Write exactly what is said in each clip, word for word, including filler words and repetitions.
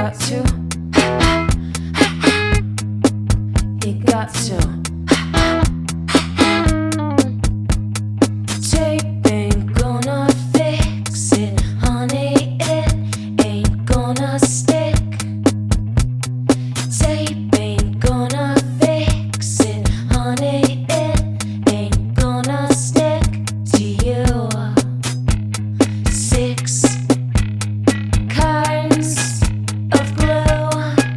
got to, you got to. Tape ain't gonna fix it, honey, it ain't gonna stick. Tape ain't gonna fix it, honey, it ain't gonna stick to you. Six kinds of glue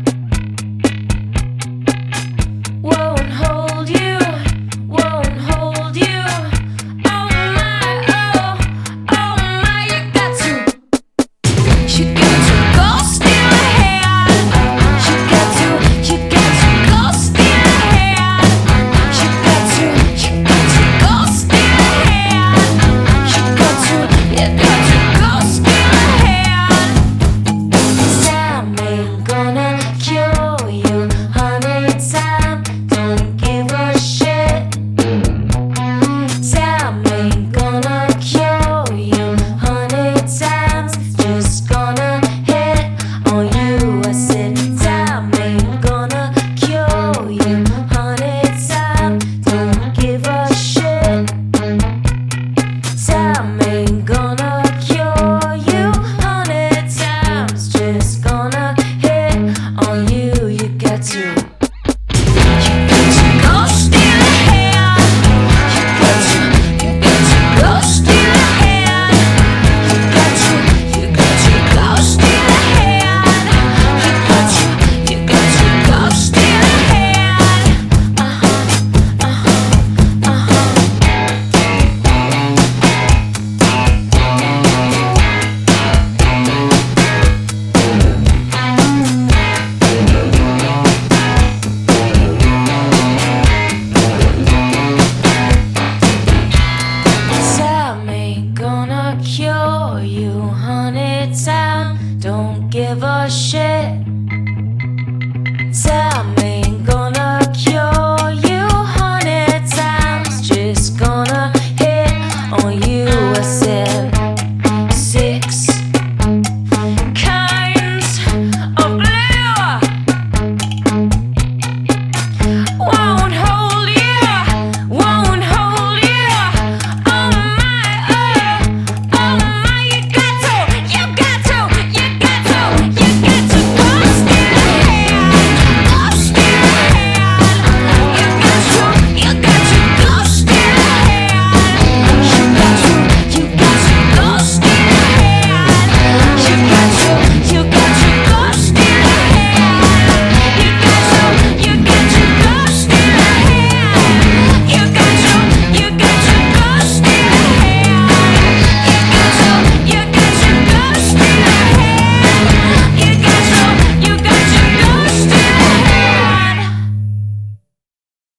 won't hold you, won't hold you. Oh my, oh, oh my, you got to, you got to go steal ahead. You got to, you got to go steal ahead. You got to, you got to go steal ahead. You got to, you got to go steal ahead. Time ain't gonna cure you, honey. Time don't give a shit. Time ain't gonna cure you, honey. Time's just gonna hit on you. I said, time ain't gonna cure you, honey. Time don't give a shit. Time ain't gonna cure you, honey. Time's just gonna hit on you. You got to, you got to go steal ahead. You got to, you got to go steal ahead. You got to, you got to go steal ahead. You got to, you got to go steal ahead. Uh-huh, uh-huh, uh-huh. Time ain't gonna cure you, honey. Time don't give a shit.